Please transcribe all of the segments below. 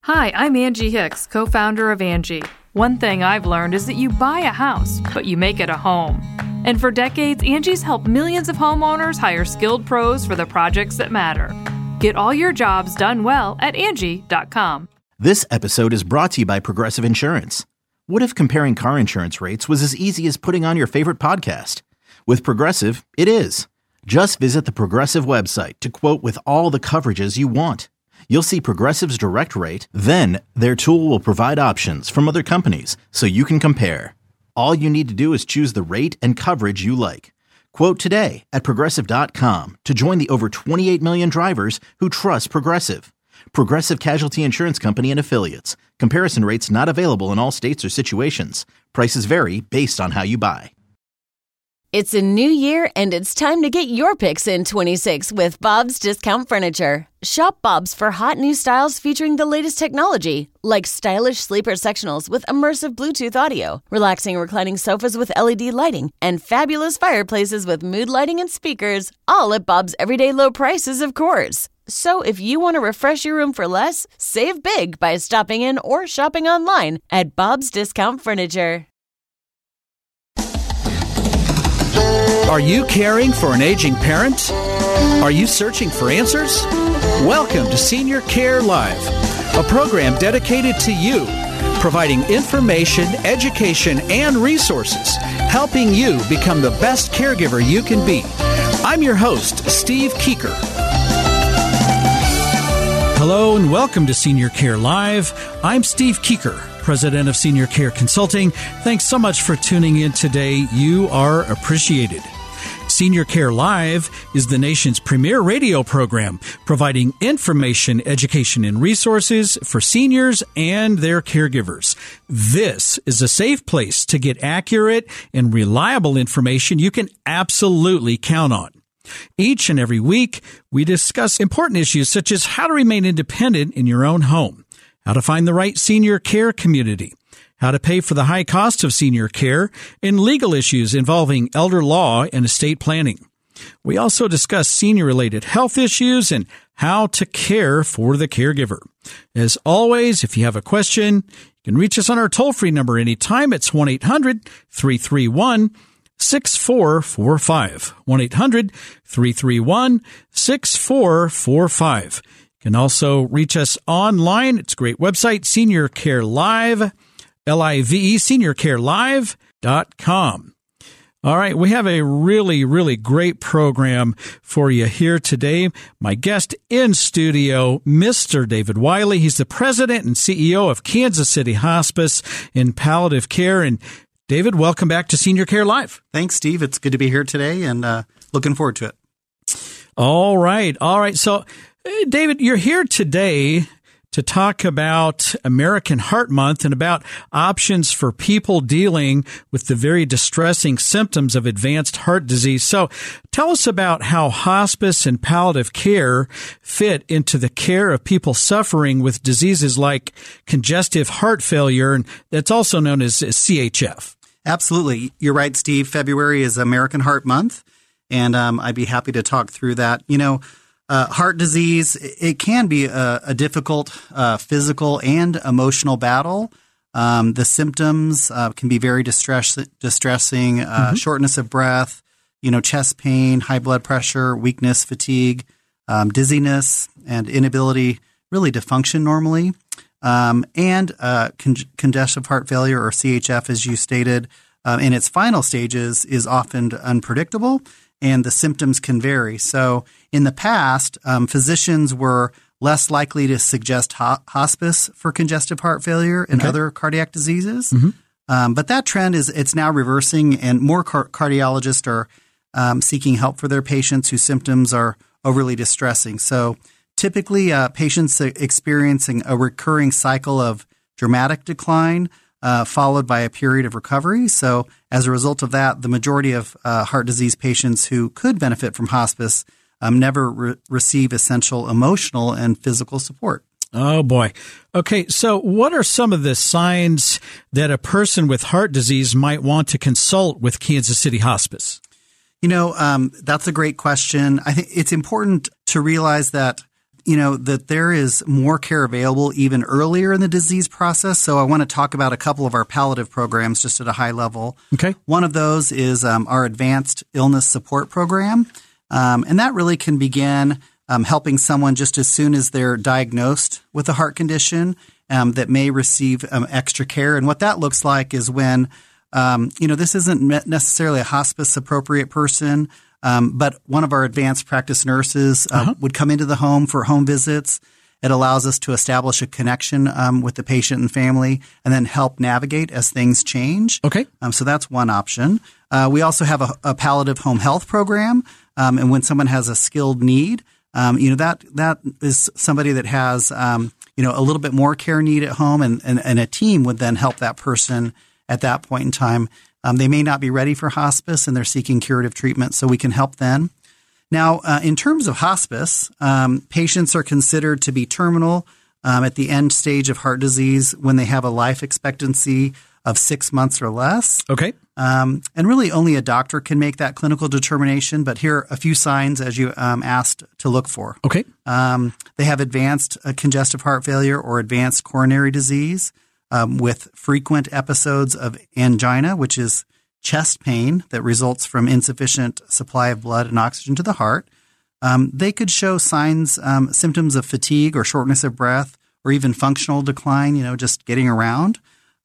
Hi, I'm Angie Hicks, co-founder of Angie. One thing I've learned is that you buy a house, but you make it a home. And for decades, Angie's helped millions of homeowners hire skilled pros for the projects that matter. Get all your jobs done well at Angie.com. This episode is brought to you by Progressive Insurance. What if comparing car insurance rates was as easy as putting on your favorite podcast? With Progressive, it is. Just visit the Progressive website to quote with all the coverages you want. You'll see Progressive's direct rate, then their tool will provide options from other companies so you can compare. All you need to do is choose the rate and coverage you like. Quote today at Progressive.com to join the over 28 million drivers who trust Progressive. Progressive Casualty Insurance Company and Affiliates. Comparison rates not available in all states or situations. Prices vary based on how you buy. It's a new year, and it's time to get your picks in 26 with Bob's Discount Furniture. Shop Bob's for hot new styles featuring the latest technology, like stylish sleeper sectionals with immersive Bluetooth audio, relaxing reclining sofas with LED lighting, and fabulous fireplaces with mood lighting and speakers, all at Bob's everyday low prices, of course. So if you want to refresh your room for less, save big by stopping in or shopping online at Bob's Discount Furniture. Are you caring for an aging parent? Are you searching for answers? Welcome to Senior Care Live, a program dedicated to you, providing information, education, and resources, helping you become the best caregiver you can be. I'm your host, Steve Keeker. Hello and welcome to Senior Care Live. I'm Steve Keeker, President of Senior Care Consulting. Thanks so much for tuning in today. You are appreciated. Senior Care Live is the nation's premier radio program, providing information, education, and resources for seniors and their caregivers. This is a safe place to get accurate and reliable information you can absolutely count on. Each and every week, we discuss important issues such as how to remain independent in your own home, how to find the right senior care community, how to pay for the high cost of senior care, and legal issues involving elder law and estate planning. We also discuss senior-related health issues and how to care for the caregiver. As always, if you have a question, you can reach us on our toll-free number anytime. It's 1-800-331-6445. 1-800-331-6445. You can also reach us online. It's a great website, Senior Care Live, L-I-V-E, seniorcarelive.com. All right, we have a really, really great program for you here today. My guest in studio, Mr. David Wiley. He's the president and CEO of Kansas City Hospice and Palliative Care. And David, welcome back to Senior Care Live. Thanks, Steve. It's good to be here today and looking forward to it. All right. So, David, you're here today to talk about American Heart Month and about options for people dealing with the very distressing symptoms of advanced heart disease. So tell us about how hospice and palliative care fit into the care of people suffering with diseases like congestive heart failure, and that's also known as CHF. Absolutely. You're right, Steve. February is American Heart Month, and I'd be happy to talk through that. Heart disease, it can be a difficult physical and emotional battle. The symptoms can be very distressing, shortness of breath, chest pain, high blood pressure, weakness, fatigue, dizziness, and inability really to function normally. And congestive heart failure, or CHF, as you stated, in its final stages is often unpredictable, and the symptoms can vary. So in the past, physicians were less likely to suggest hospice for congestive heart failure and other cardiac diseases. But that trend it's now reversing, and more cardiologists are seeking help for their patients whose symptoms are overly distressing. So typically, patients experiencing a recurring cycle of dramatic decline followed by a period of recovery. So as a result of that, the majority of heart disease patients who could benefit from hospice never receive essential emotional and physical support. Oh, boy. Okay, so what are some of the signs that a person with heart disease might want to consult with Kansas City Hospice? That's a great question. I think it's important to realize that that there is more care available even earlier in the disease process. So I want to talk about a couple of our palliative programs just at a high level. Okay. One of those is our Advanced Illness Support Program. And that really can begin helping someone just as soon as they're diagnosed with a heart condition that may receive extra care. And what that looks like is when, this isn't necessarily a hospice appropriate person, but one of our advanced practice nurses would come into the home for home visits. It allows us to establish a connection with the patient and family and then help navigate as things change. Okay. So that's one option. We also have a palliative home health program. And when someone has a skilled need, that is somebody that has, a little bit more care need at home and a team would then help that person at that point in time. They may not be ready for hospice and they're seeking curative treatment, so we can help then. Now, in terms of hospice, patients are considered to be terminal at the end stage of heart disease when they have a life expectancy of 6 months or less. Okay. And really only a doctor can make that clinical determination, but here are a few signs as you asked to look for. Okay. They have advanced congestive heart failure or advanced coronary disease with frequent episodes of angina, which is chest pain that results from insufficient supply of blood and oxygen to the heart. They could show signs, symptoms of fatigue or shortness of breath or even functional decline, just getting around.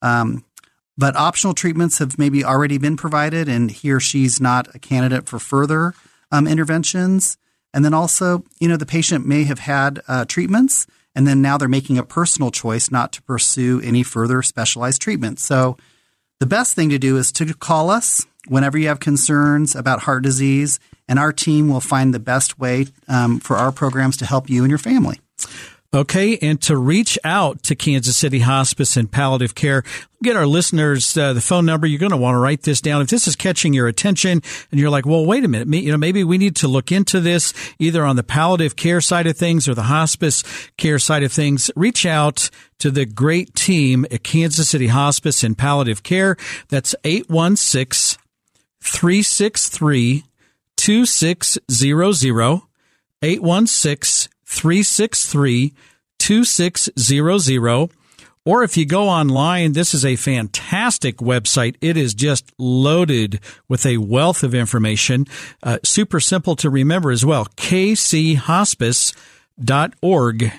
But optional treatments have maybe already been provided and he or she's not a candidate for further interventions. And then also, the patient may have had treatments and then now they're making a personal choice not to pursue any further specialized treatment. So the best thing to do is to call us whenever you have concerns about heart disease, and our team will find the best way for our programs to help you and your family. Okay, and to reach out to Kansas City Hospice and Palliative Care, get our listeners the phone number. You're going to want to write this down. If this is catching your attention and you're like, well, wait a minute, maybe we need to look into this either on the palliative care side of things or the hospice care side of things, reach out to the great team at Kansas City Hospice and Palliative Care. That's 816-363-2600, 816-363-2600. Or if you go online, this is a fantastic website. It is just loaded with a wealth of information. Super simple to remember as well. kchospice.org.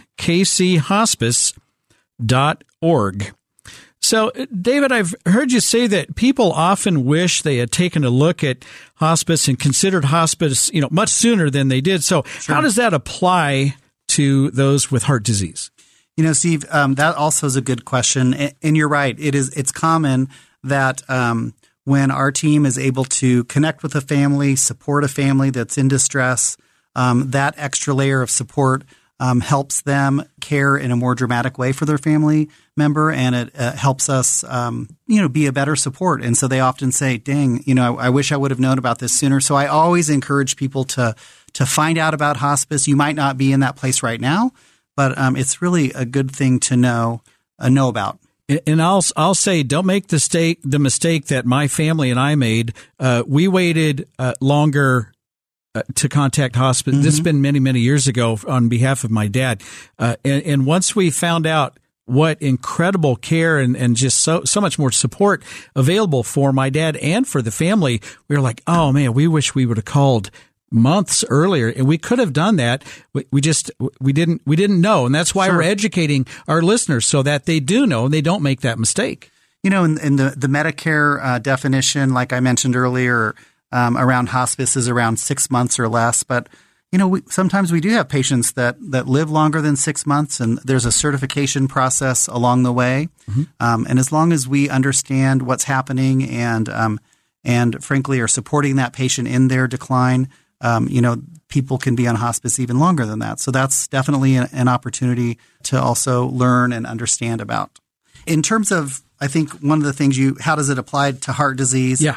kchospice.org. So, David, I've heard you say that people often wish they had taken a look at hospice and considered hospice, much sooner than they did. So How does that apply to those with heart disease? Steve, that also is a good question. And you're right. It's common that when our team is able to connect with a family, support a family that's in distress, that extra layer of support helps them care in a more dramatic way for their family member, and it helps us, be a better support. And so they often say, dang, I wish I would have known about this sooner. So I always encourage people to find out about hospice. You might not be in that place right now, but it's really a good thing to know about. And I'll say, don't make the mistake that my family and I made. We waited longer to contact hospice. This has been many, many years ago on behalf of my dad. And once we found out what incredible care and just so much more support available for my dad and for the family, we were like, oh man, we wish we would have called months earlier, and we could have done that. We didn't know. And that's why we're educating our listeners so that they do know and they don't make that mistake. In the Medicare definition, like I mentioned earlier, around hospice is around 6 months or less. But, sometimes we do have patients that live longer than 6 months, and there's a certification process along the way. And as long as we understand what's happening and frankly are supporting that patient in their decline, people can be on hospice even longer than that. So that's definitely an opportunity to also learn and understand about. In terms of, I think one of the things how does it apply to heart disease? Yeah.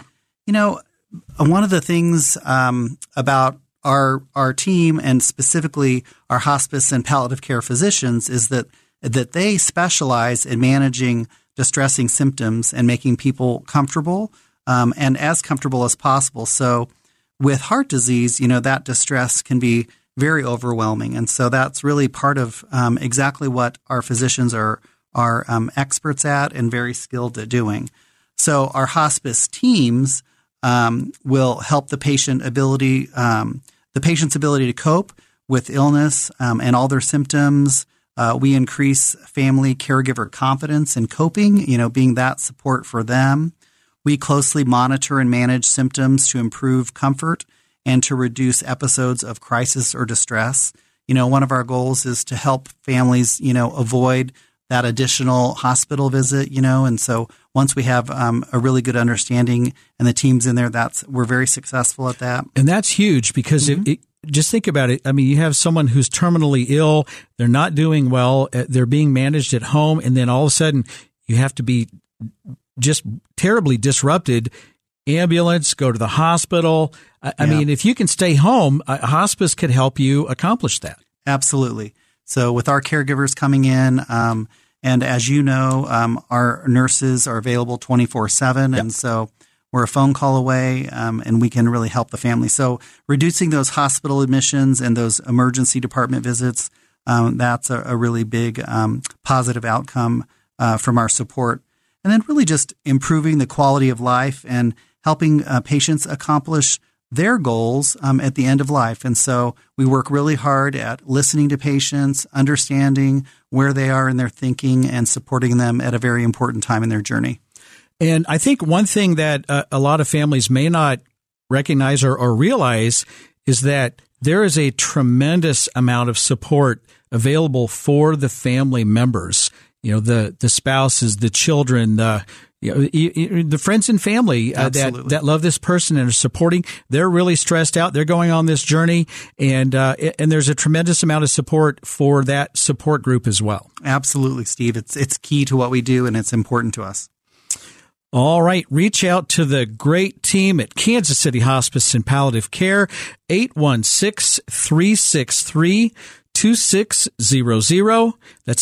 One of the things about our team and specifically our hospice and palliative care physicians is that they specialize in managing distressing symptoms and making people comfortable and as comfortable as possible. So with heart disease, that distress can be very overwhelming. And so that's really part of exactly what our physicians are experts at and very skilled at doing. So our hospice teams will help the patient's ability to cope with illness and all their symptoms. We increase family caregiver confidence in coping, being that support for them. We closely monitor and manage symptoms to improve comfort and to reduce episodes of crisis or distress. One of our goals is to help families, avoid that additional hospital visit, and so once we have a really good understanding and the team's in there, we're very successful at that. And that's huge because just think about it. I mean, you have someone who's terminally ill, they're not doing well, they're being managed at home, and then all of a sudden you have to be just terribly disrupted. Ambulance, go to the hospital. I mean, if you can stay home, hospice could help you accomplish that. Absolutely. So with our caregivers coming in, and as you know, our nurses are available 24/7. Yep. And so we're a phone call away, and we can really help the family. So reducing those hospital admissions and those emergency department visits, that's a really big positive outcome from our support. And then really just improving the quality of life and helping patients accomplish their goals at the end of life. And so we work really hard at listening to patients, understanding where they are in their thinking, and supporting them at a very important time in their journey. And I think one thing that a lot of families may not recognize or realize is that there is a tremendous amount of support available for the family members. The spouses, the children, the friends and family that love this person and are supporting. They're really stressed out. They're going on this journey, and there's a tremendous amount of support for that support group as well. Absolutely, Steve. It's key to what we do, and it's important to us. All right. Reach out to the great team at Kansas City Hospice and Palliative Care, 816-363-2600. That's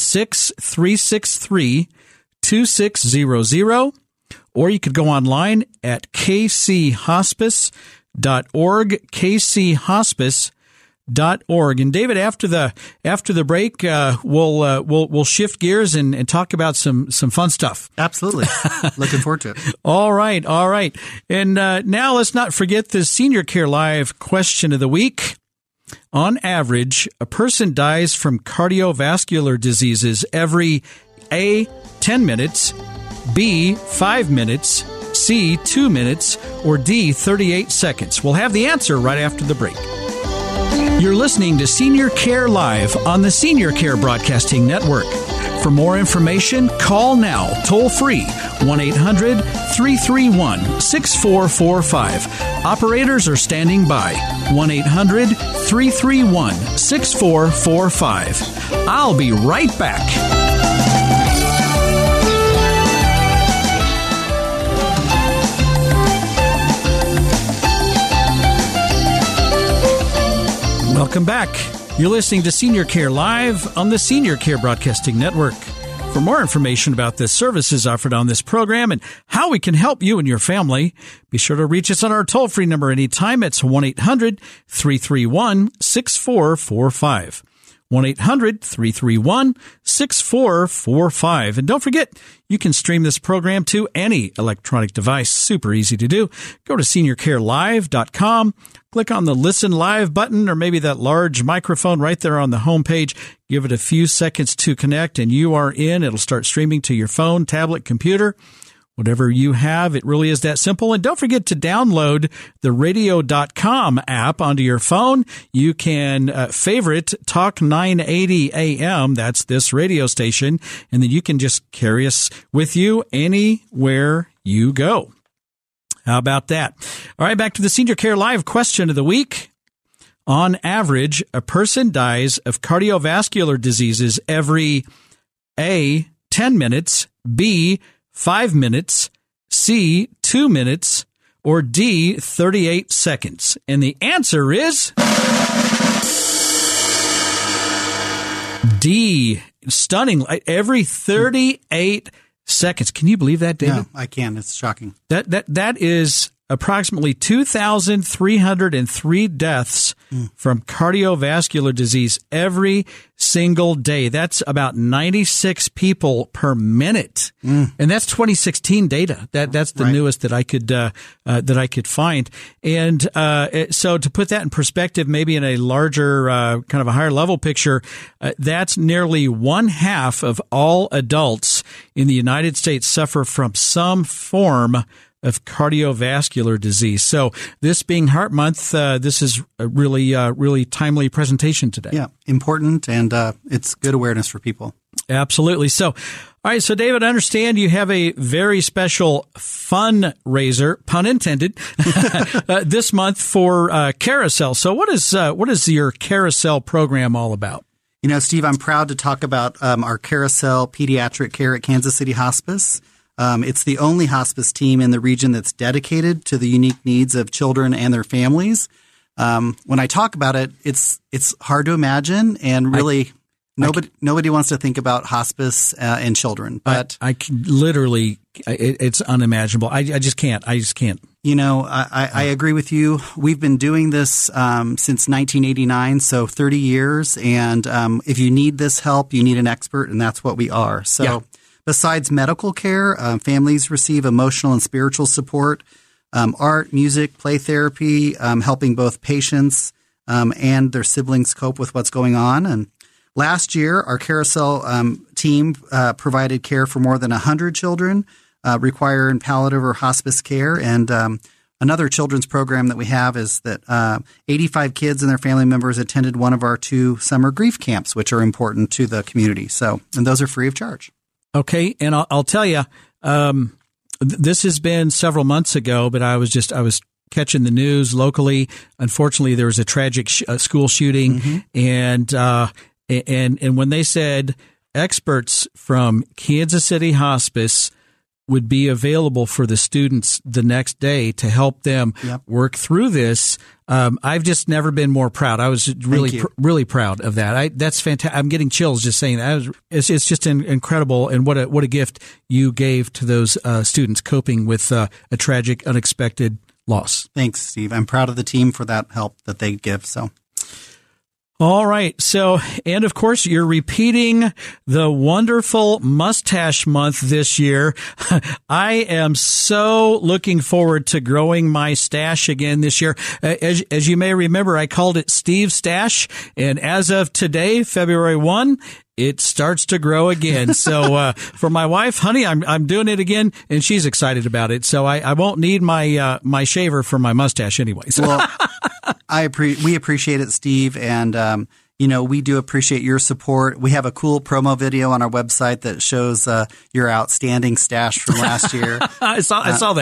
816-363-2600. Or you could go online at kchospice.org, kchospice.org. And David, after the break, we'll shift gears and talk about some fun stuff. Absolutely. Looking forward to it. All right. And now let's not forget the Senior Care Live question of the week. On average, a person dies from cardiovascular diseases every A, 10 minutes, B, 5 minutes, C, 2 minutes, or D, 38 seconds. We'll have the answer right after the break. You're listening to Senior Care Live on the Senior Care Broadcasting Network. For more information, call now, toll free, 1-800-331-6445. Operators are standing by, 1-800-331-6445. I'll be right back. Welcome back. You're listening to Senior Care Live on the Senior Care Broadcasting Network. For more information about the services offered on this program and how we can help you and your family, be sure to reach us on our toll-free number anytime. It's 1-800-331-6445. 1-800-331-6445. And don't forget, you can stream this program to any electronic device. Super easy to do. Go to seniorcarelive.com, click on the Listen Live button, or maybe that large microphone right there on the homepage. Give it a few seconds to connect, and you are in. It'll start streaming to your phone, tablet, computer. Whatever you have, it really is that simple. And don't forget to download the radio.com app onto your phone. You can favorite Talk 980 AM. That's this radio station. And then you can just carry us with you anywhere you go. How about that? All right, back to the Senior Care Live question of the week. On average, a person dies of cardiovascular diseases every A, 10 minutes, B, 5 minutes, C, 2 minutes, or D, 38 seconds. And the answer is D. Stunning. Every 38 seconds. Can you believe that, David? Yeah, I can. It's shocking. That is approximately 2,303 deaths from cardiovascular disease every single day. That's about 96 people per minute, and that's 2016 data. That's the newest that I could find. And so to put that in perspective, maybe in a larger kind of a higher level picture, that's nearly 1/2 of all adults in the United States suffer from some form of cardiovascular disease. So this being Heart Month, this is a really timely presentation today. Yeah, important, and it's good awareness for people. Absolutely. So, all right. So, David, I understand you have a very special fundraiser, pun intended, this month for Carousel. So, what is your Carousel program all about? You know, Steve, I'm proud to talk about our Carousel Pediatric Care at Kansas City Hospice. It's the only hospice team in the region that's dedicated to the unique needs of children and their families. When I talk about it, it's hard to imagine, and really nobody wants to think about hospice and children. But I can literally, it's unimaginable. I just can't. You know, I agree with you. We've been doing this since 1989, so 30 years. And if you need this help, you need an expert, and that's what we are. So. Yeah. Besides medical care, families receive emotional and spiritual support, art, music, play therapy, helping both patients and their siblings cope with what's going on. And last year, our Carousel team provided care for more than 100 children requiring palliative or hospice care. And another children's program that we have is that 85 kids and their family members attended one of our 2 summer grief camps, which are important to the community. So, and those are free of charge. Okay, and I'll tell you, this has been several months ago, but I was catching the news locally. Unfortunately, there was a tragic school shooting, and when they said experts from Kansas City Hospice would be available for the students the next day to help them work through this. I've just never been more proud. I was really proud of that. That's fantastic. I'm getting chills just saying that. It's just incredible, and what a gift you gave to those students coping with a tragic, unexpected loss. Thanks, Steve. I'm proud of the team for that help that they give. So. All right. So, and of course, you're repeating the wonderful Mustache Month this year. I am so looking forward to growing my stash again this year. As you may remember, I called it Steve Stash. And as of today, February 1, it starts to grow again. So, for my wife, honey, I'm doing it again, and she's excited about it. So I won't need my shaver for my mustache anyway. So. Well, we appreciate it, Steve. And, we do appreciate your support. We have a cool promo video on our website that shows your outstanding stash from last year. I saw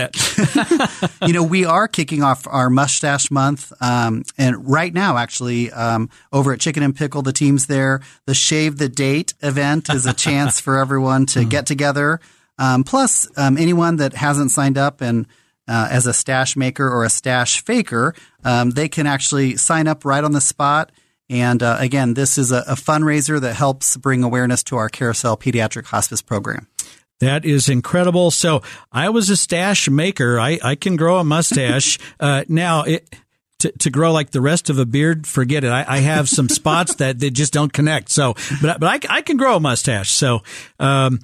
that. We are kicking off our Mustache Month. And right now, actually, over at Chicken and Pickle, the team's there. The Shave the Date event is a chance for everyone to get together. Plus, anyone that hasn't signed up and as a stash maker or a stash faker, they can actually sign up right on the spot. And again, this is a fundraiser that helps bring awareness to our Carousel Pediatric Hospice program. That is incredible. So I was a stash maker. I can grow a mustache. Now, to grow like the rest of a beard, forget it. I have some spots that they just don't connect. So, but I can grow a mustache. So, so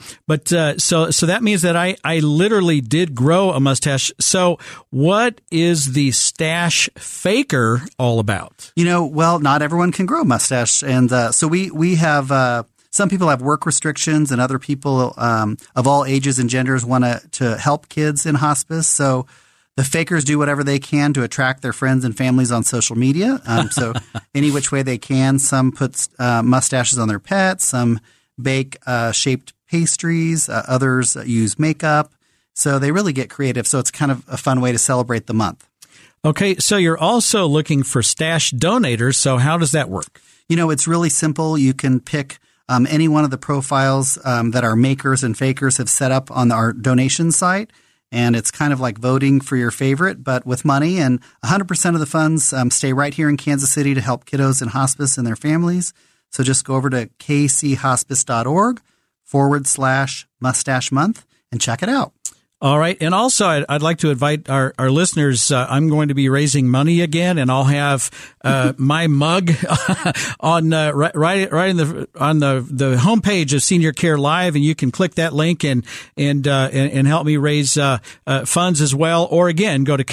that means that I literally did grow a mustache. So what is the stash faker all about? Well, not everyone can grow a mustache. And, so we have, some people have work restrictions, and other people, of all ages and genders want to help kids in hospice. So, the fakers do whatever they can to attract their friends and families on social media. So any which way they can. Some put mustaches on their pets. Some bake shaped pastries. Others use makeup. So they really get creative. So it's kind of a fun way to celebrate the month. Okay. So you're also looking for stash donators. So how does that work? It's really simple. You can pick any one of the profiles that our makers and fakers have set up on our donation site. And it's kind of like voting for your favorite, but with money. And 100% of the funds stay right here in Kansas City to help kiddos in hospice and their families. So just go over to kchospice.org/mustache month and check it out. All right. And also, I'd like to invite our listeners. I'm going to be raising money again, and I'll have my mug on right on the homepage of Senior Care Live, and you can click that link and help me raise funds as well. Or again, go to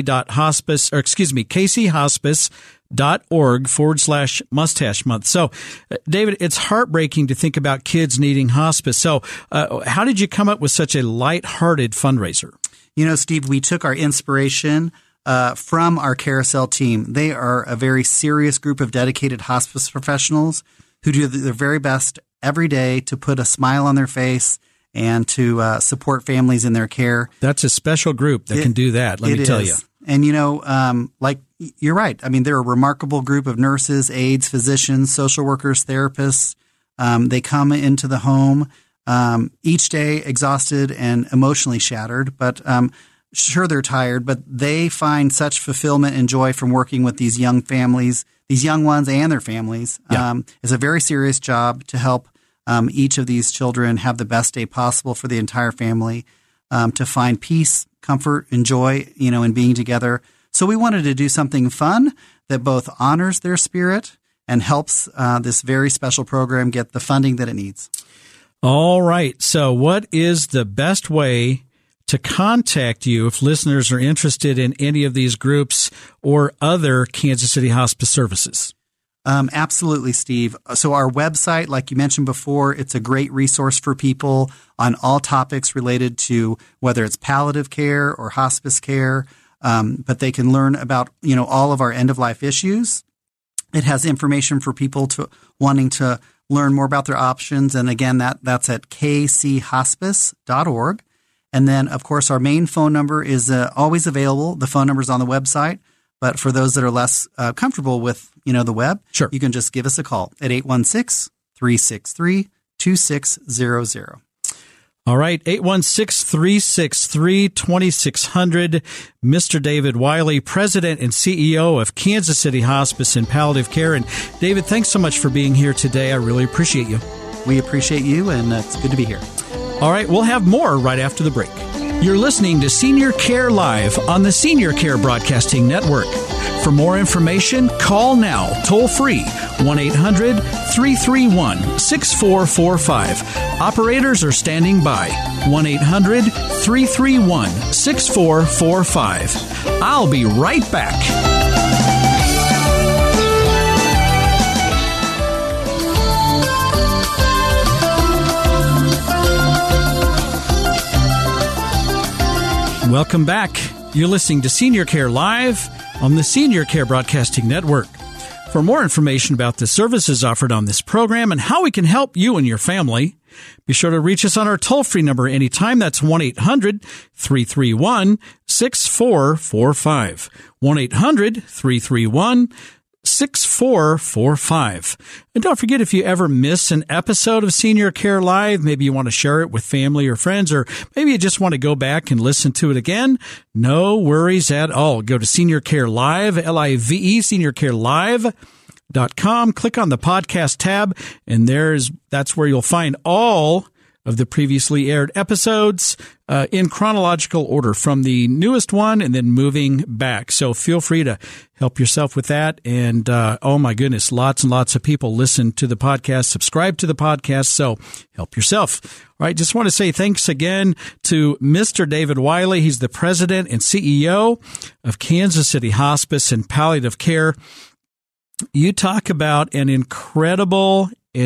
kchospice.org/mustache month. So, David, it's heartbreaking to think about kids needing hospice. So, how did you come up with such a lighthearted fundraiser? You know, Steve, we took our inspiration from our Carousel team. They are a very serious group of dedicated hospice professionals who do their very best every day to put a smile on their face and to support families in their care. That's a special group that can do that, let me tell you. And, you know, you're right. I mean, they're a remarkable group of nurses, aides, physicians, social workers, therapists. They come into the home each day exhausted and emotionally shattered, but sure, they're tired, but they find such fulfillment and joy from working with these young families, these young ones and their families. Yeah. It's a very serious job to help each of these children have the best day possible for the entire family, to find peace, comfort, and joy, you know, in being together. So we wanted to do something fun that both honors their spirit and helps this very special program get the funding that it needs. All right. So what is the best way to contact you if listeners are interested in any of these groups or other Kansas City hospice services? Absolutely, Steve. So our website, like you mentioned before, it's a great resource for people on all topics related to whether it's palliative care or hospice care. But they can learn about, you know, all of our end-of-life issues. It has information for people wanting to learn more about their options. And again, that's at kchospice.org. And then, of course, our main phone number is always available. The phone number is on the website. But for those that are less comfortable with, you know, the web, sure, you can just give us a call at 816-363-2600. All right, 816-363-2600. Mr. David Wiley, President and CEO of Kansas City Hospice and Palliative Care. And David, thanks so much for being here today. I really appreciate you. We appreciate you, and it's good to be here. All right, we'll have more right after the break. You're listening to Senior Care Live on the Senior Care Broadcasting Network. For more information, call now, toll free, 1-800-331-6445. Operators are standing by, 1-800-331-6445. I'll be right back. Welcome back. You're listening to Senior Care Live on the Senior Care Broadcasting Network. For more information about the services offered on this program and how we can help you and your family, be sure to reach us on our toll-free number anytime. That's 1-800-331-6445. 1-800-331-6445. And don't forget, if you ever miss an episode of Senior Care Live, maybe you want to share it with family or friends, or maybe you just want to go back and listen to it again, no worries at all. Go to Senior Care Live, L-I-V-E, seniorcarelive.com. Click on the podcast tab, and that's where you'll find all of the previously aired episodes in chronological order from the newest one and then moving back. So feel free to help yourself with that. And oh my goodness, lots and lots of people listen to the podcast, subscribe to the podcast. So help yourself. All right. Just want to say thanks again to Mr. David Wiley. He's the president and CEO of Kansas City Hospice and Palliative Care. You talk about an incredible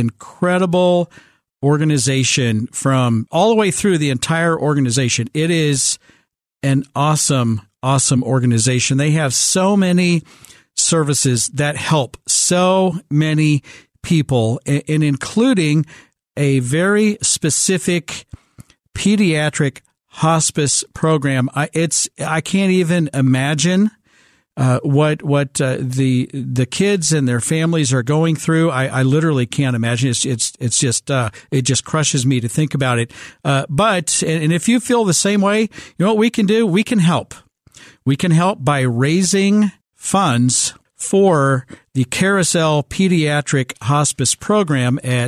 organization from all the way through the entire organization. It is an awesome organization. They have so many services that help so many people, and including a very specific pediatric hospice program. I can't even imagine what the kids and their families are going through. I literally can't imagine. It's just it just crushes me to think about it. But if you feel the same way, you know what we can do? We can help. We can help by raising funds for the Carousel Pediatric Hospice Program at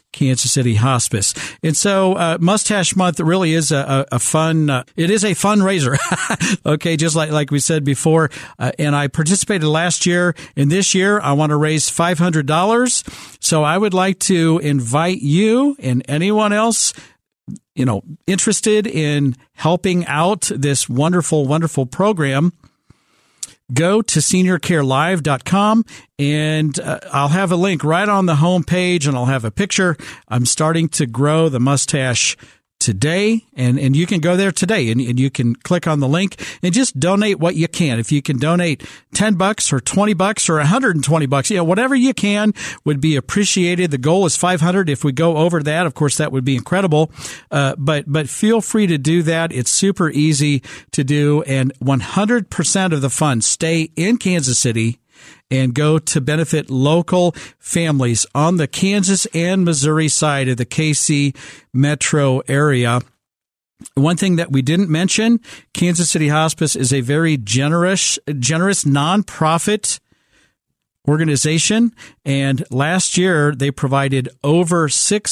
Kansas City Hospice. And so Mustache Month really is a fun, it is a fundraiser. Okay, just like we said before. And I participated last year, and this year I want to raise $500. So I would like to invite you and anyone else interested in helping out this wonderful, wonderful program. Go to seniorcarelive.com, and I'll have a link right on the home page, and I'll have a picture. I'm starting to grow the mustache today, and you can go there today, and you can click on the link and just donate what you can. If you can donate $10 or $20 or $120, whatever you can would be appreciated. The goal is $500. If we go over that, of course, that would be incredible. But feel free to do that. It's super easy to do, and 100% of the funds stay in Kansas City and go to benefit local families on the Kansas and Missouri side of the KC metro area. One thing that we didn't mention, Kansas City Hospice is a very generous nonprofit organization. And last year, they provided over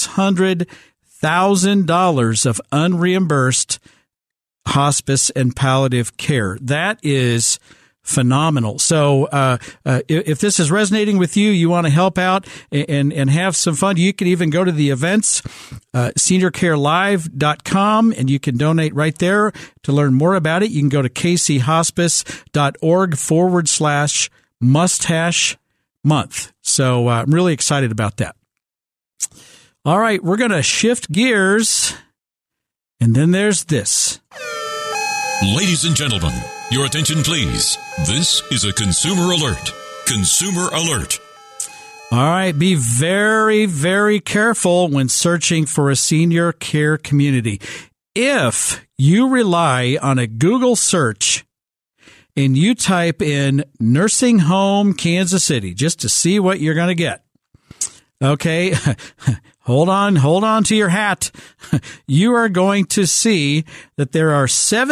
$600,000 of unreimbursed hospice and palliative care. That is phenomenal. So if this is resonating with you, you want to help out and have some fun, you can even go to the events, seniorcarelive.com, and you can donate right there. To learn more about it, you can go to kchospice.org/mustache month. So I'm really excited about that. All right, we're going to shift gears, and then there's this. Ladies and gentlemen, your attention, please. This is a consumer alert. Consumer alert. All right. Be very, very careful when searching for a senior care community. If you rely on a Google search and you type in nursing home Kansas City just to see what you're going to get, okay, hold on to your hat. You are going to see that there are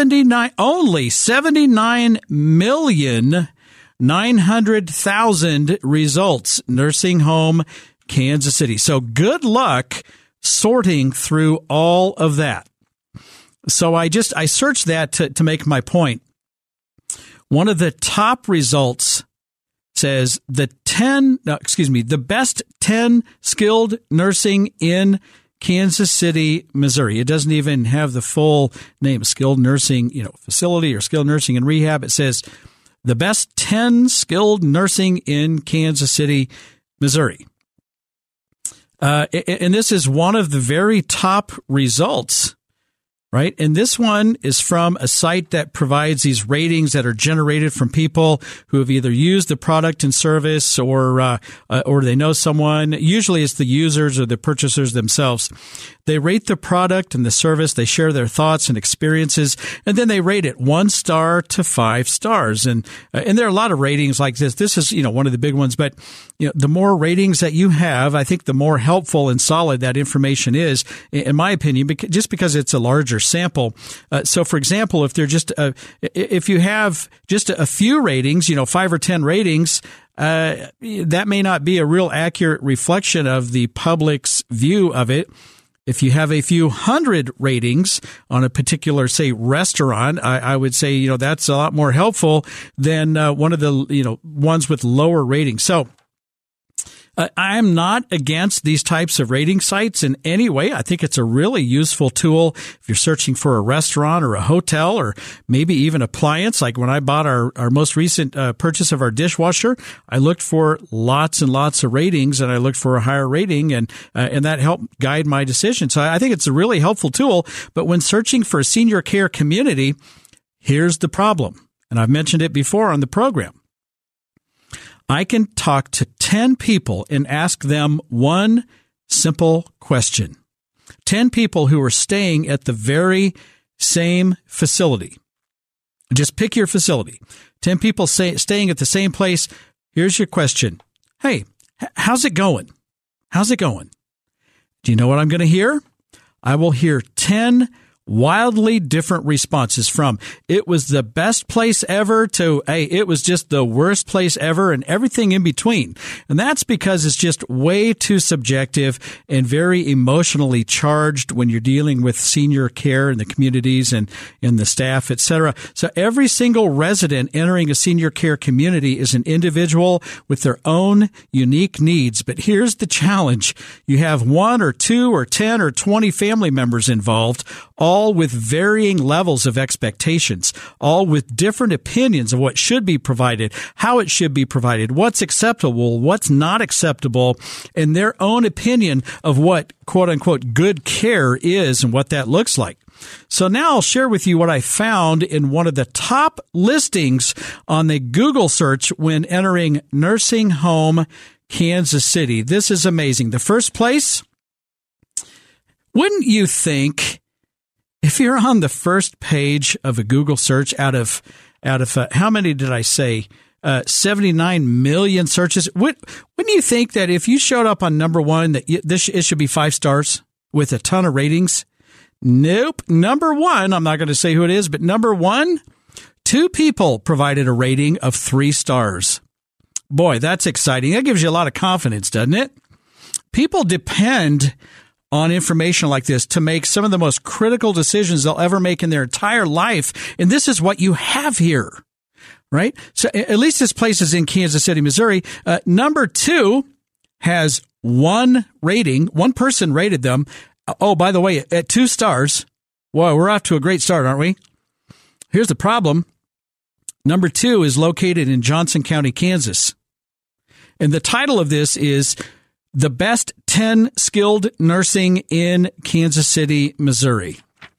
79,900,000 results, nursing home Kansas City. So good luck sorting through all of that. So I searched that to make my point. One of the top results says the best 10 skilled nursing in Kansas City, Missouri. It doesn't even have the full name, skilled nursing, facility or skilled nursing and rehab. It says the best 10 skilled nursing in Kansas City, Missouri. And this is one of the very top results, right? And this one is from a site that provides these ratings that are generated from people who have either used the product and service or they know someone. Usually it's the users or the purchasers themselves. They rate the product and the service. They share their thoughts and experiences, and then they rate it 1 star to 5 stars. And there are a lot of ratings like this. This is, one of the big ones. But, the more ratings that you have, I think the more helpful and solid that information is, in my opinion, just because it's a larger sample. So, for example, if you have just a few ratings, 5 or 10 ratings, that may not be a real accurate reflection of the public's view of it. If you have a few hundred ratings on a particular, say, restaurant, I would say, that's a lot more helpful than one of the, ones with lower ratings. So I'm not against these types of rating sites in any way. I think it's a really useful tool if you're searching for a restaurant or a hotel or maybe even appliance. Like when I bought our most recent purchase of our dishwasher, I looked for lots and lots of ratings, and I looked for a higher rating, and that helped guide my decision. So I think it's a really helpful tool. But when searching for a senior care community, here's the problem. And I've mentioned it before on the program. I can talk to 10 people and ask them one simple question. 10 people who are staying at the very same facility. Just pick your facility. 10 people staying at the same place. Here's your question. Hey, how's it going? How's it going? Do you know what I'm going to hear? I will hear 10 wildly different responses, from it was the best place ever to, hey, it was just the worst place ever, and everything in between. And that's because it's just way too subjective and very emotionally charged when you're dealing with senior care in the communities and in the staff, etc. So every single resident entering a senior care community is an individual with their own unique needs. But here's the challenge. You have 1 or 2 or 10 or 20 family members involved, all with varying levels of expectations, all with different opinions of what should be provided, how it should be provided, what's acceptable, what's not acceptable, and their own opinion of what, quote unquote, good care is and what that looks like. So now I'll share with you what I found in one of the top listings on the Google search when entering nursing home Kansas City. This is amazing. The first place, wouldn't you think, if you're on the first page of a Google search out of how many did I say? 79 million searches. Wouldn't you think that if you showed up on number 1, that it should be 5 stars with a ton of ratings? Nope. Number 1, I'm not going to say who it is, but number 1, 2 people provided a rating of 3 stars. Boy, that's exciting. That gives you a lot of confidence, doesn't it? People depend on information like this to make some of the most critical decisions they'll ever make in their entire life. And this is what you have here, right? So at least this place is in Kansas City, Missouri. Number 2 has 1 rating. 1 person rated them. Oh, by the way, at 2 stars. Well, we're off to a great start, aren't we? Here's the problem. Number 2 is located in Johnson County, Kansas. And the title of this is The Best 10 Skilled Nursing in Kansas City, Missouri.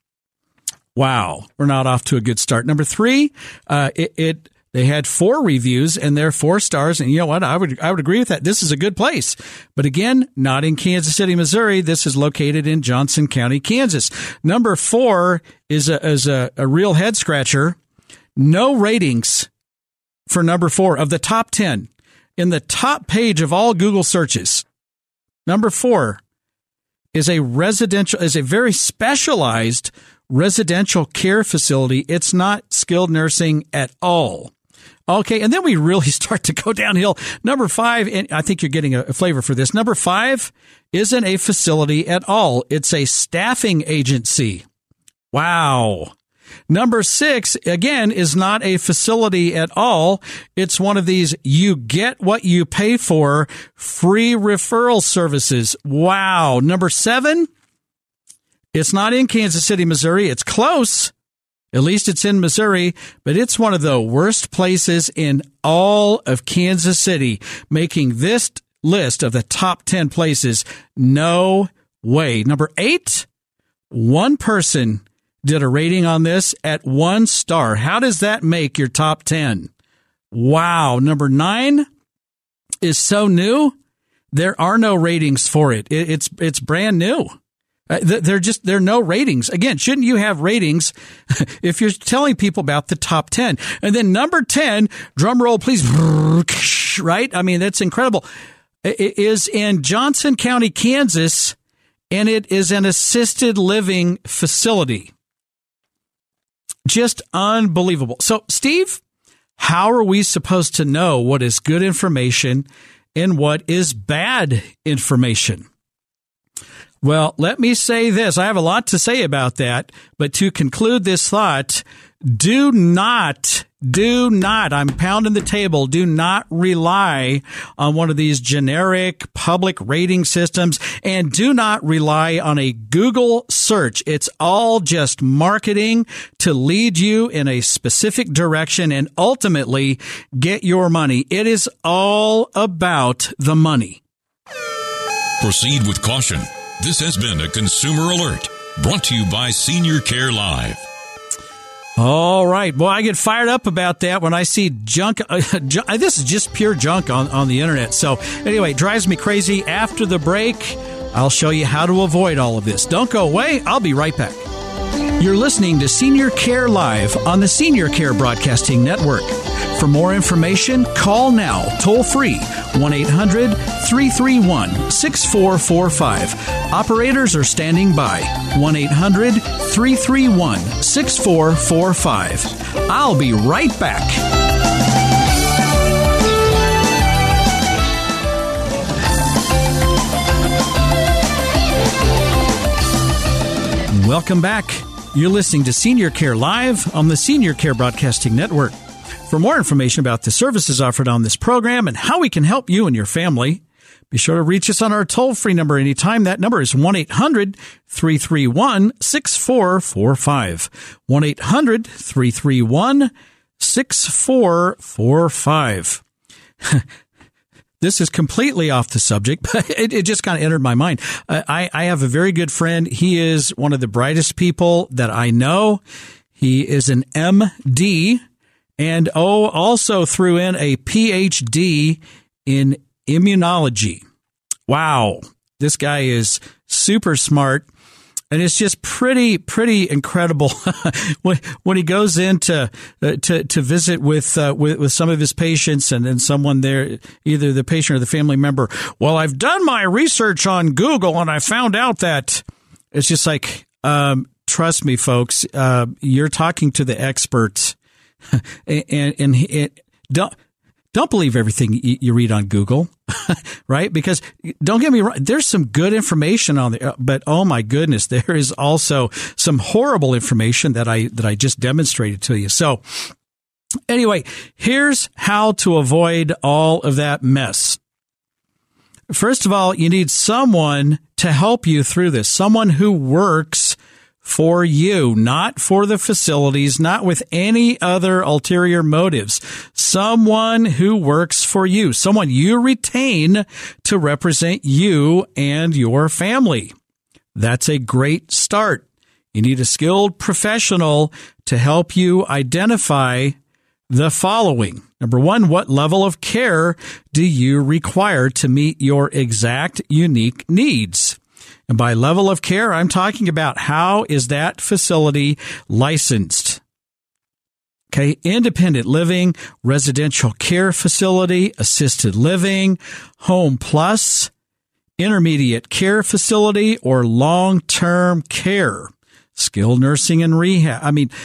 Wow, we're not off to a good start. Number 3, they had 4 reviews and they're 4 stars. And you know what? I would agree with that. This is a good place. But again, not in Kansas City, Missouri. This is located in Johnson County, Kansas. Number 4 is a real head scratcher. No ratings for number 4 of the top 10 in the top page of all Google searches. Number 4 is a very specialized residential care facility. It's not skilled nursing at all. Okay, and then we really start to go downhill. Number 5, and I think you're getting a flavor for this. Number 5 isn't a facility at all. It's a staffing agency. Wow. Number 6, again, is not a facility at all. It's one of these you get what you pay for free referral services. Wow. Number 7, it's not in Kansas City, Missouri. It's close. At least it's in Missouri, but it's one of the worst places in all of Kansas City, making this list of the top 10 places. No way. Number 8, 1 person did a rating on this at 1 star. How does that make your top 10? Wow. Number 9 is so new, there are no ratings for it. It's brand new. There are no ratings. Again, shouldn't you have ratings if you're telling people about the top 10? And then number 10, drum roll, please, right? I mean, that's incredible. It is in Johnson County, Kansas, and it is an assisted living facility. Just unbelievable. So, Steve, how are we supposed to know what is good information and what is bad information? Well, let me say this. I have a lot to say about that, but to conclude this thought, do not, I'm pounding the table, do not rely on one of these generic public rating systems, and do not rely on a Google search. It's all just marketing to lead you in a specific direction and ultimately get your money. It is all about the money. Proceed with caution. This has been a Consumer Alert, brought to you by Senior Care Live. All right. Well, I get fired up about that when I see junk. This is just pure junk on the internet. So anyway, it drives me crazy. After the break, I'll show you how to avoid all of this. Don't go away. I'll be right back. You're listening to Senior Care Live on the Senior Care Broadcasting Network. For more information, call now, toll free, 1-800-331-6445. Operators are standing by, 1-800-331-6445. I'll be right back. Welcome back. You're listening to Senior Care Live on the Senior Care Broadcasting Network. For more information about the services offered on this program and how we can help you and your family, be sure to reach us on our toll-free number anytime. That number is 1-800-331-6445. 1-800-331-6445. This is completely off the subject, but it just kind of entered my mind. I have a very good friend. He is one of the brightest people that I know. He is an MD and also threw in a PhD in immunology. Wow. This guy is super smart. And it's just pretty incredible when he goes in to visit with some of his patients and someone there, either the patient or the family member. Well, I've done my research on Google and I found out that it's just like, trust me, folks, you're talking to the experts, and don't believe everything you read on Google, right? Because don't get me wrong, there's some good information on there, but oh my goodness, there is also some horrible information that I just demonstrated to you. So anyway, here's how to avoid all of that mess. First of all, you need someone to help you through this, someone who works for you, not for the facilities, not with any other ulterior motives. Someone who works for you, someone you retain to represent you and your family. That's a great start. You need a skilled professional to help you identify the following. Number one, what level of care do you require to meet your exact unique needs? And by level of care, I'm talking about how is that facility licensed? Okay, independent living, residential care facility, assisted living, home plus, intermediate care facility, or long-term care, skilled nursing and rehab. I mean,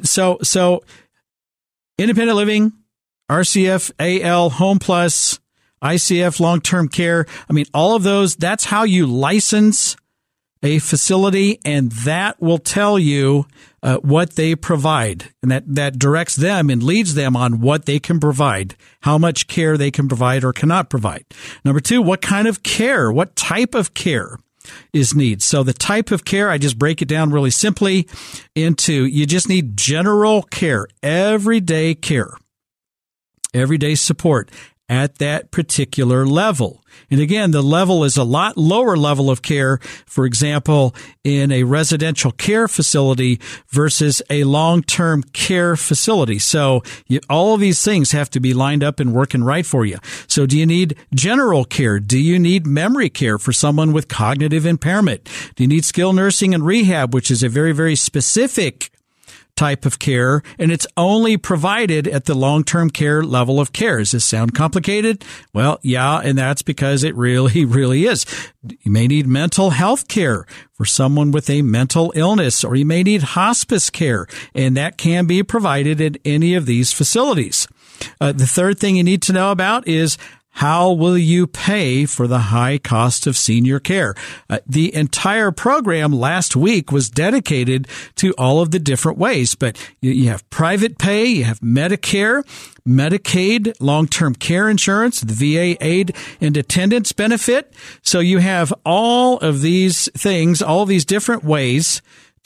so independent living, RCF, AL, home plus, ICF, long-term care. I mean, all of those, that's how you license a facility, and that will tell you what they provide. And that directs them and leads them on what they can provide, how much care they can provide or cannot provide. Number two, what kind of care, what type of care is needed. So the type of care, I just break it down really simply into, you just need general care, everyday care, everyday support at that particular level. And again, the level is a lot lower level of care, for example, in a residential care facility versus a long-term care facility. So all of these things have to be lined up and working right for you. So do you need general care? Do you need memory care for someone with cognitive impairment? Do you need skilled nursing and rehab, which is a very, very specific type of care, and it's only provided at the long-term care level of care? Does this sound complicated? Well, yeah, and that's because it really, really is. You may need mental health care for someone with a mental illness, or you may need hospice care, and that can be provided at any of these facilities. The third thing you need to know about is, how will you pay for the high cost of senior care? The entire program last week was dedicated to all of the different ways, but you have private pay, you have Medicare, Medicaid, long-term care insurance, the VA aid and attendance benefit. So you have all of these things, all of these different ways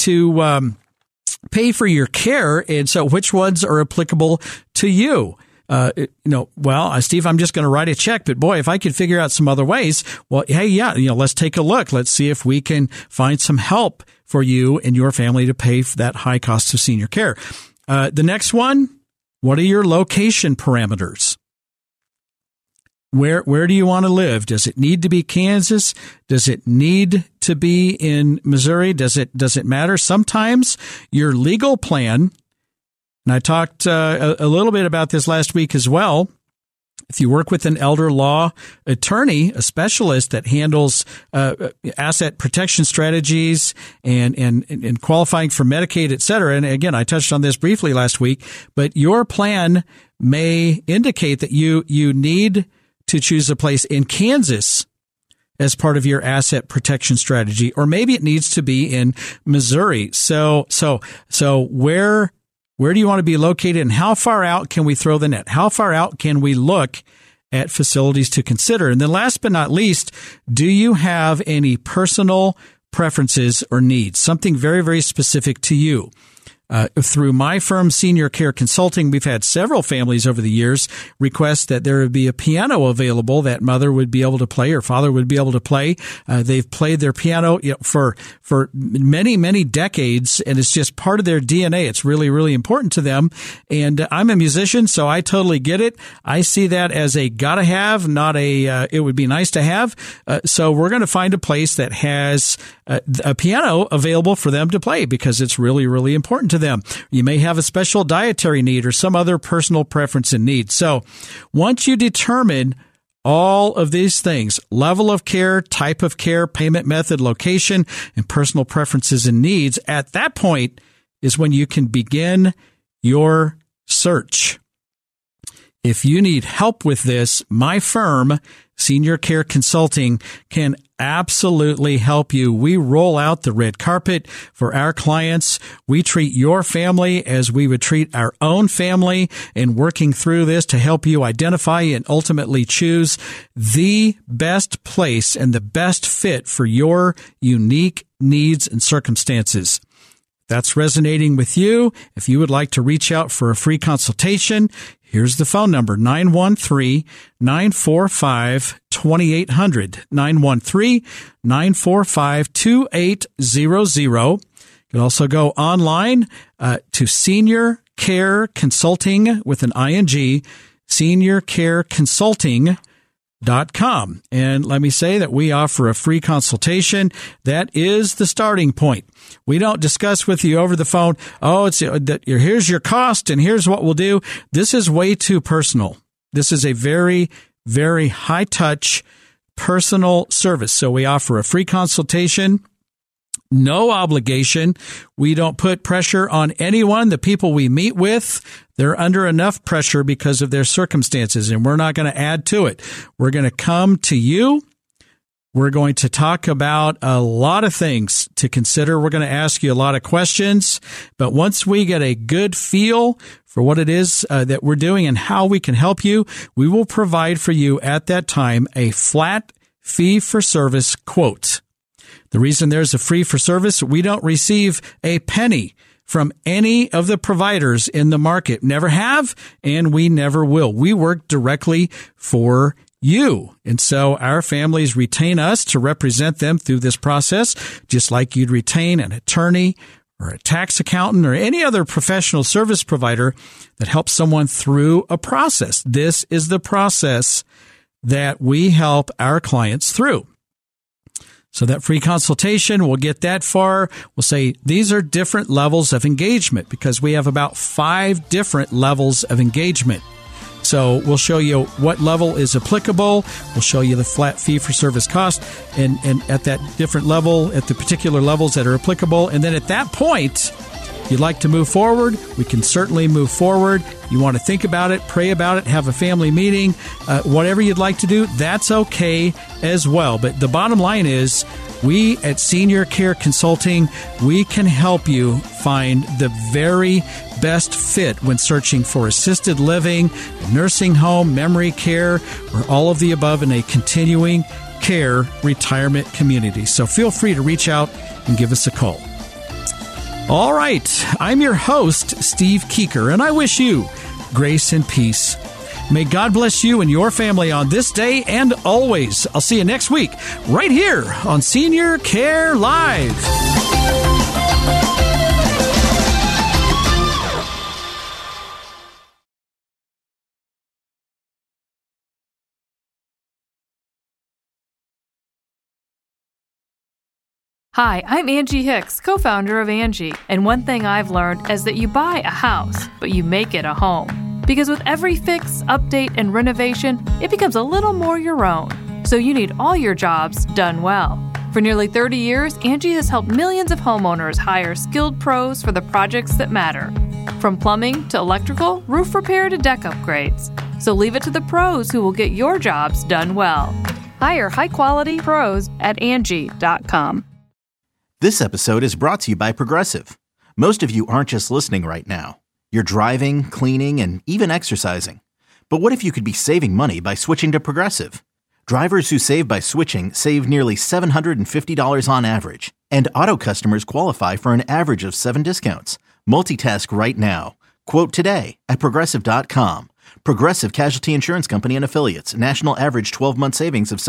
to pay for your care. And so which ones are applicable to you? Steve, I'm just going to write a check, but boy, if I could figure out some other ways, well, hey, yeah, let's take a look. Let's see if we can find some help for you and your family to pay for that high cost of senior care. The next one, what are your location parameters? Where do you want to live? Does it need to be Kansas? Does it need to be in Missouri? Does it matter? Sometimes your legal plan And I talked a little bit about this last week as well. If you work with an elder law attorney, a specialist that handles asset protection strategies and qualifying for Medicaid, et cetera, and again, I touched on this briefly last week, but your plan may indicate that you need to choose a place in Kansas as part of your asset protection strategy, or maybe it needs to be in Missouri. So where do you want to be located, and how far out can we throw the net? How far out can we look at facilities to consider? And then last but not least, do you have any personal preferences or needs? Something very, very specific to you. Through my firm, Senior Care Consulting, we've had several families over the years request that there would be a piano available that mother would be able to play or father would be able to play. They've played their piano for many, many decades, and it's just part of their DNA. It's really, really important to them. And I'm a musician, so I totally get it. I see that as a gotta have, not a it would be nice to have. So we're going to find a place that has a piano available for them to play because it's really, really important to them. You may have a special dietary need or some other personal preference and need. So once you determine all of these things, level of care, type of care, payment method, location, and personal preferences and needs, at that point is when you can begin your search. If you need help with this, my firm, Senior Care Consulting, can absolutely help you. We roll out the red carpet for our clients. We treat your family as we would treat our own family, and working through this to help you identify and ultimately choose the best place and the best fit for your unique needs and circumstances. That's resonating with you. If you would like to reach out for a free consultation, here's the phone number, 913-945-2800, 913-945-2800. You can also go online to Senior Care Consulting with an ING, seniorcareconsulting.com. And let me say that we offer a free consultation. That is the starting point. We don't discuss with you over the phone, here's your cost and here's what we'll do. This is way too personal. This is a very, very high touch personal service. So we offer a free consultation. No obligation. We don't put pressure on anyone. The people we meet with, they're under enough pressure because of their circumstances, and we're not going to add to it. We're going to come to you. We're going to talk about a lot of things to consider. We're going to ask you a lot of questions. But once we get a good feel for what it is that we're doing and how we can help you, we will provide for you at that time a flat fee-for-service quote. The reason there's a fee for service, we don't receive a penny from any of the providers in the market. Never have, and we never will. We work directly for you. And so our families retain us to represent them through this process, just like you'd retain an attorney or a tax accountant or any other professional service provider that helps someone through a process. This is the process that we help our clients through. So that free consultation, we'll get that far. We'll say these are different levels of engagement because we have about 5 different levels of engagement. So we'll show you what level is applicable. We'll show you the flat fee for service cost and at that different level, at the particular levels that are applicable. And then at that point, if you'd like to move forward, we can certainly move forward. You want to think about it, pray about it, have a family meeting, whatever you'd like to do, that's okay as well. But the bottom line is, we at Senior Care Consulting, we can help you find the very best fit when searching for assisted living, nursing home, memory care, or all of the above in a continuing care retirement community. So feel free to reach out and give us a call. All right, I'm your host, Steve Keeker, and I wish you grace and peace. May God bless you and your family on this day and always. I'll see you next week right here on Senior Care Live. Hi, I'm Angie Hicks, co-founder of Angie, and one thing I've learned is that you buy a house, but you make it a home. Because with every fix, update, and renovation, it becomes a little more your own. So you need all your jobs done well. For nearly 30 years, Angie has helped millions of homeowners hire skilled pros for the projects that matter. From plumbing to electrical, roof repair to deck upgrades. So leave it to the pros who will get your jobs done well. Hire high-quality pros at Angie.com. This episode is brought to you by Progressive. Most of you aren't just listening right now. You're driving, cleaning, and even exercising. But what if you could be saving money by switching to Progressive? Drivers who save by switching save nearly $750 on average. And auto customers qualify for an average of 7 discounts. Multitask right now. Quote today at Progressive.com. Progressive Casualty Insurance Company and Affiliates. National average 12-month savings of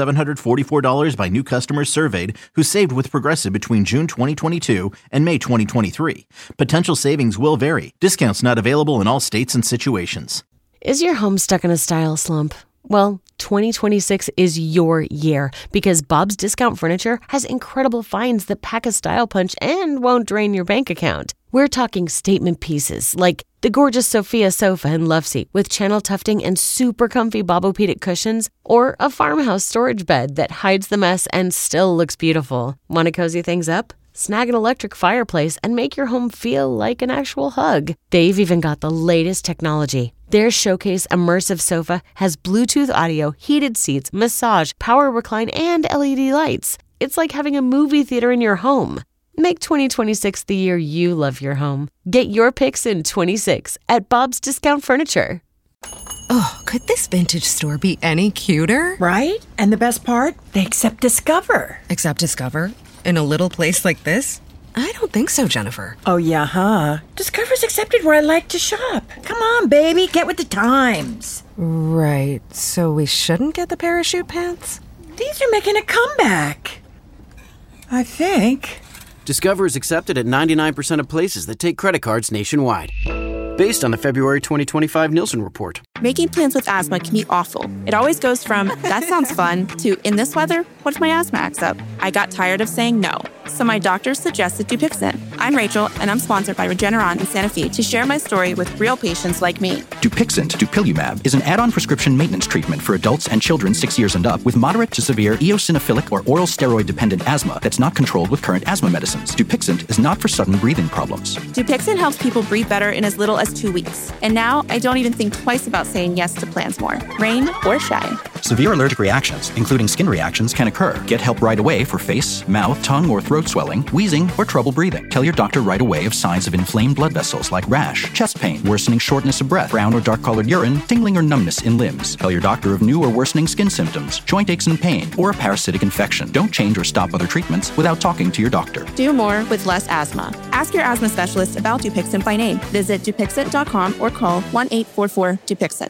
$744 by new customers surveyed who saved with Progressive between June 2022 and May 2023. Potential savings will vary. Discounts not available in all states and situations. Is your home stuck in a style slump? Well, 2026 is your year because Bob's Discount Furniture has incredible finds that pack a style punch and won't drain your bank account. We're talking statement pieces like the gorgeous Sophia sofa and love seat with channel tufting and super comfy Bobopedic cushions, or a farmhouse storage bed that hides the mess and still looks beautiful. Want to cozy things up? Snag an electric fireplace and make your home feel like an actual hug. They've even got the latest technology. Their Showcase Immersive Sofa has Bluetooth audio, heated seats, massage, power recline, and LED lights. It's like having a movie theater in your home. Make 2026 the year you love your home. Get your picks in 26 at Bob's Discount Furniture. Oh, could this vintage store be any cuter? Right? And the best part? They accept Discover. Accept Discover? In a little place like this? I don't think so, Jennifer. Oh, yeah, huh? Discover's accepted where I like to shop. Come on, baby, get with the times. Right, so we shouldn't get the parachute pants? These are making a comeback. I think. Discover is accepted at 99% of places that take credit cards nationwide. Based on the February 2025 Nielsen report. Making plans with asthma can be awful. It always goes from, that sounds fun, to, in this weather, what if my asthma acts up? I got tired of saying no, so my doctor suggested Dupixent. I'm Rachel, and I'm sponsored by Regeneron in Santa Fe to share my story with real patients like me. Dupixent, dupilumab, is an add-on prescription maintenance treatment for adults and children 6 years and up with moderate to severe eosinophilic or oral steroid-dependent asthma that's not controlled with current asthma medicines. Dupixent is not for sudden breathing problems. Dupixent helps people breathe better in as little as 2 weeks. And now I don't even think twice about saying yes to plans more, rain or shine. Severe allergic reactions, including skin reactions, can occur. Get help right away for face, mouth, tongue, or throat swelling, wheezing, or trouble breathing. Tell your doctor right away of signs of inflamed blood vessels like rash, chest pain, worsening shortness of breath, brown or dark-colored urine, tingling or numbness in limbs. Tell your doctor of new or worsening skin symptoms, joint aches and pain, or a parasitic infection. Don't change or stop other treatments without talking to your doctor. Do more with less asthma. Ask your asthma specialist about Dupixent by name. Visit Dupixent.com or call 1-844-DUPIXENT.